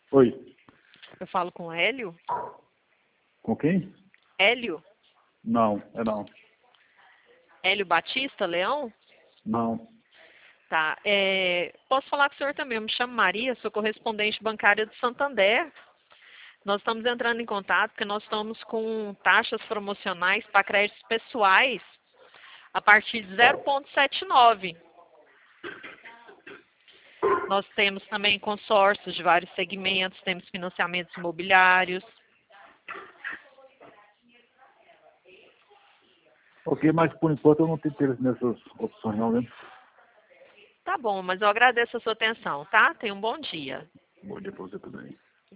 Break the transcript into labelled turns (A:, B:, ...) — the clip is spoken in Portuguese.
A: Oi,
B: Eu falo com Hélio?
A: com quem?
B: Hélio?
A: Não, é não.
B: Hélio Batista Leão?
A: Não.
B: Tá. Posso falar com o senhor também? Eu me chamo Maria, sou correspondente bancária do Santander. Nós estamos entrando em contato porque nós estamos com taxas promocionais para créditos pessoais a partir de 0,79. Nós temos também consórcios de vários segmentos, temos financiamentos imobiliários.
A: Ok, mas por enquanto eu não tenho interesse nessas opções não, né?
B: Tá bom, mas eu agradeço a sua atenção, tá? Tenha um bom dia.
A: Bom dia pra você também.